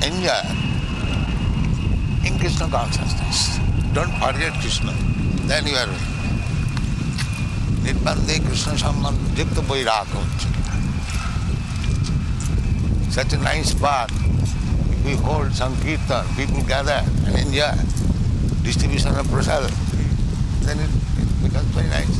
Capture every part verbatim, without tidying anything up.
enjoy in Krishna consciousness. Don't forget Krishna. Then you are Nitbande Krishna Sambandha Jukta Vairaka. Such a nice path. If we hold Sankirtan, people gather and enjoy distribution of prasad, then it, it becomes very nice.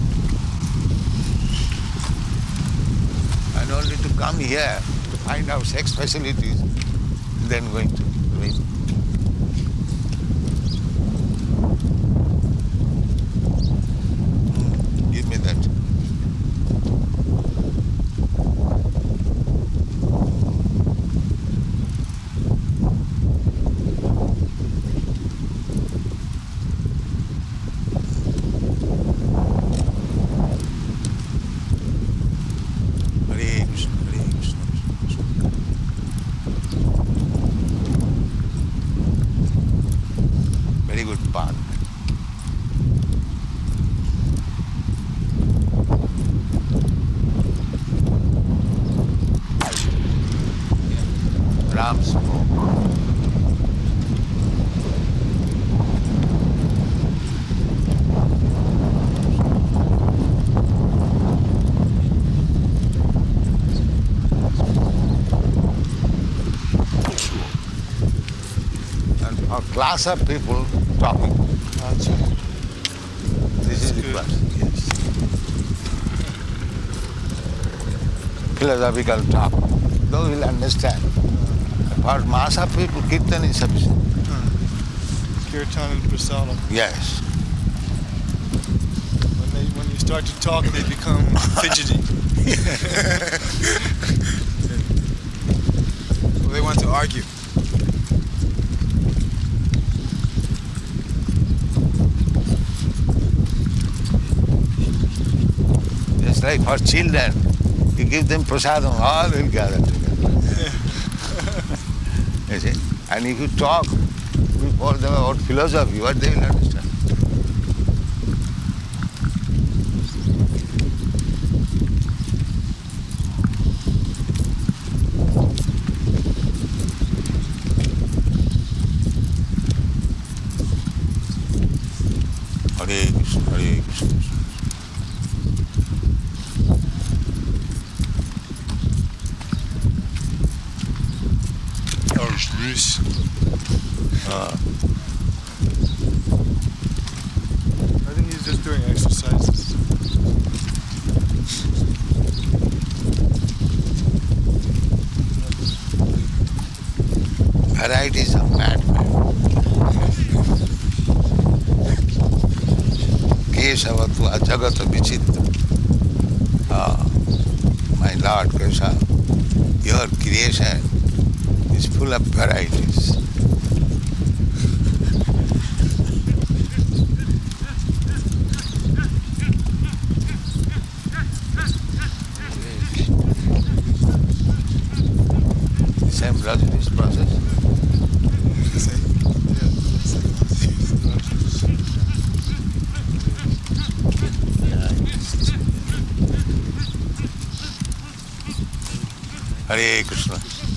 And only to come here to find out sex facilities, then going to live. Give me that. Hare Krishna, Hare Krishna, Krishna Krishna. Very good path. Ram spoke. And a class of people talking. This is the class. Yes. Philosophical talk. Those will understand. For mass of people, kirtan is sufficient. Kirtan and prasadam. Yes. When they when you start to talk, they become fidgety. Well, they want to argue. Just like for children, you give them prasadam, all will gather together. You see? And if you talk before them about philosophy, what they will understand? Hare Krishna, Hare Krishna. Uh, I think he's just doing exercises. varieties of madmen. Keshavatu ajagata vichitra. Ah, my Lord Krishna, your creation is full of varieties. Same Rajneesh process. Hare Krishna.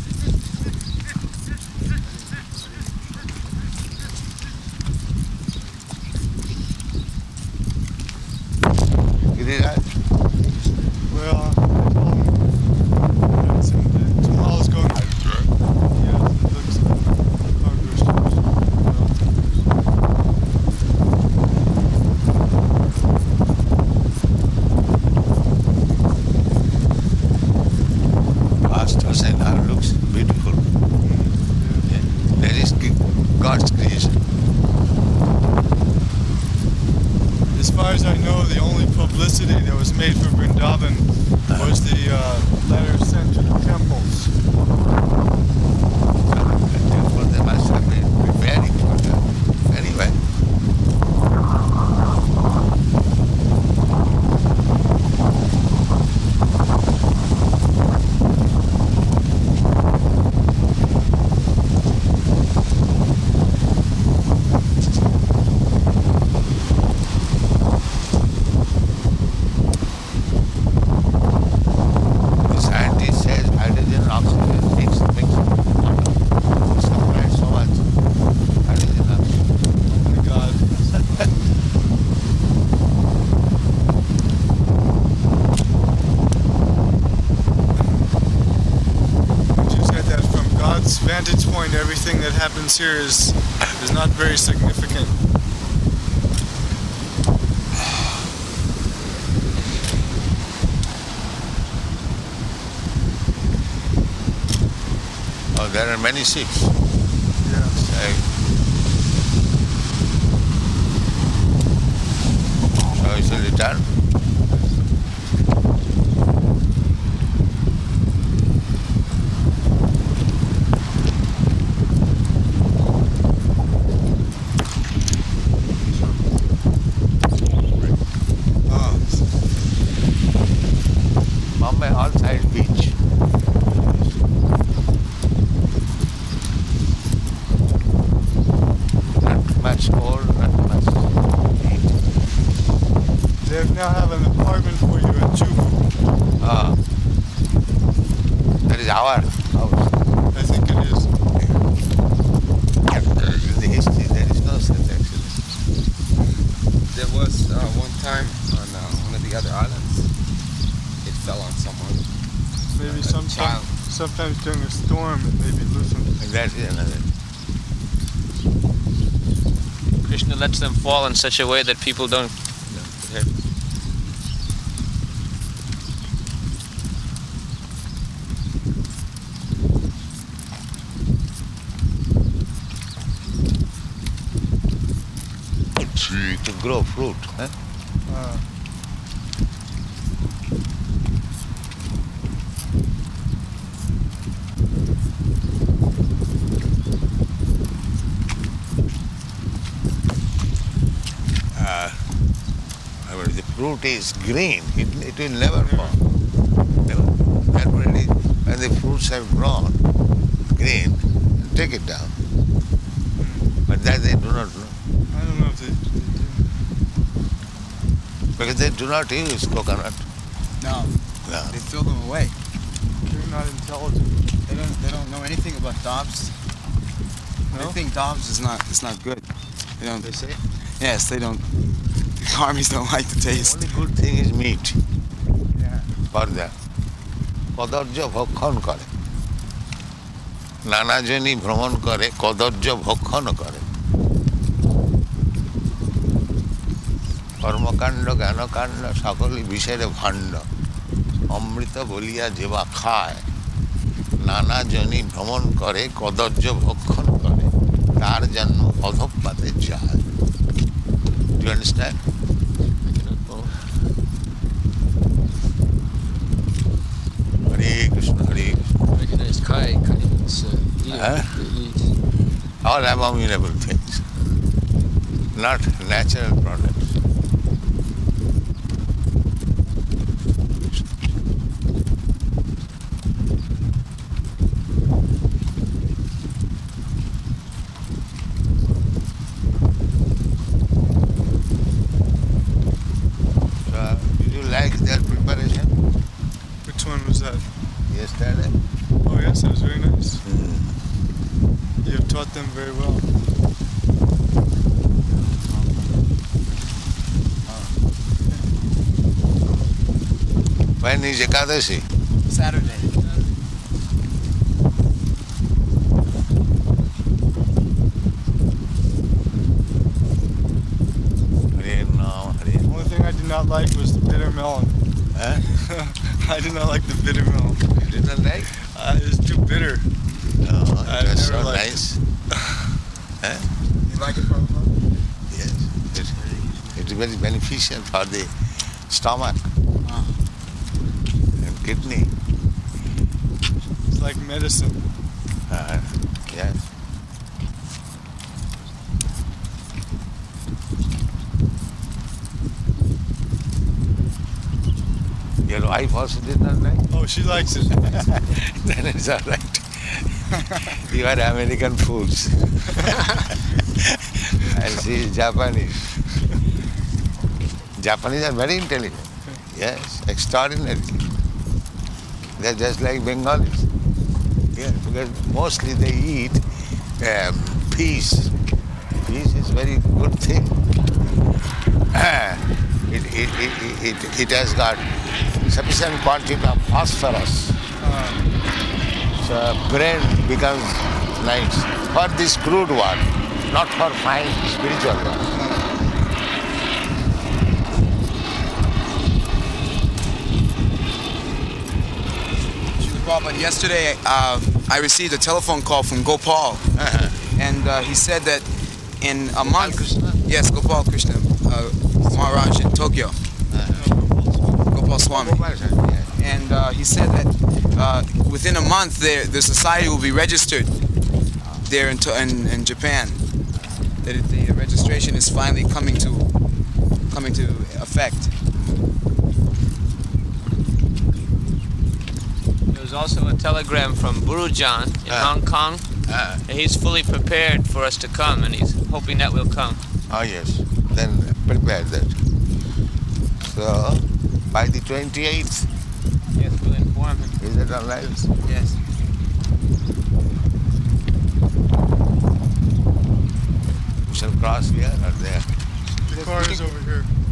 Giriraj? Well, tomorrow's going. Yeah, it looks Vast Vasaina looks beautiful. Yeah. That is God's creation. As far as I know, the only publicity that was made for Vrindavan was the uh, letter sent to the temples. The temple, they must have been preparing for that very well. The scientist says hydrogen and oxygen mix its vantage point, everything that happens here is is not very significant. Oh, there are many ships. Yeah. Like, so we shall return. Bombay all side beach. Not much cold, not much heat. They now have an apartment for you at Juhu. Ah, that is our house. I think it is. In the history, there is no such accident. There was uh, one time on uh, one of the other islands, it fell on someone. Maybe A sometimes, child. sometimes during a storm it maybe loosens. And that is another. Krishna lets them fall in such a way that people don't. No, Tree to grow fruit. Huh? Uh, Uh, I mean, the fruit is green, it, it will never fall. Never. And when, it, when the fruits have grown green, take it down. But that they do not know. I don't know if they, they do. Because they do not use coconut. no, No. they throw them away. They're not intelligent. They don't. They don't know anything about Dobbs. No? They think Dobbs is not. It's not good. They don't. They say? Yes, they don't. The armies don't like the The taste. only good thing is meat Yeah. for them. কদর্য ভক্ষণ করে নানাজনই ভ্রমণ করে কদর্য ভক্ষণ করে কর্মকাণ্ড জ্ঞানকাণ্ড সকলই বিষয়ের ভাণ্ড অমৃত বলিয়া যেবা খায় নানাজনই ভ্রমণ করে কদর্য ভক্ষণ করে তার জন্ম অধঃপাতে যায়. Do you understand? Hare Krishna, Hare Krishna. Recognize Kai. Kai means uh, eat. Huh? Eat. All abominable things, not natural products. So, did you like their preparation Which one was that? yesterday? Oh yes, it was very nice. You have taught them very well. When is Ekadashi? Saturday. Hare Nam, Hare. The only thing I did not like was the bitter melon. Huh? I did not like the bitter melon. You didn't like? Uh, it was too bitter. No, I've it was so never liked nice. You like it, Prabhupada? Yes, it, it's very beneficial for the stomach Ah. and kidney. It's like medicine. Uh, yes. Your wife also did not like? Oh, she likes it. Then it's all right. You are American fools. And she is Japanese. Japanese are very intelligent. Yes, extraordinary. They're just like Bengalis. Yes, because mostly they eat um, peas. Peas is very good thing. It, it, it, it, it has got sufficient quantity of phosphorus. Uh, So brain becomes nice for this crude one, not for fine spiritual one. But yesterday, uh, I received a telephone call from Gopal, Uh-huh. and uh, he said that in a month, Krishna? yes, Gopal Krishna, uh, Maharaj in Tokyo, Gopal Swami, Yeah. and uh, he said that uh, within a month, there, the society will be registered there in, To- in, in Japan. That it, the registration is finally coming to coming to effect. There was also a telegram from Burujan in Ah. Hong Kong. Uh, He's fully prepared for us to come, and he's hoping that we'll come. oh yes, then prepare that. So by the twenty-eighth, Yes, we'll inform him. is that all right? Yes. We shall cross here or there. The car is over here.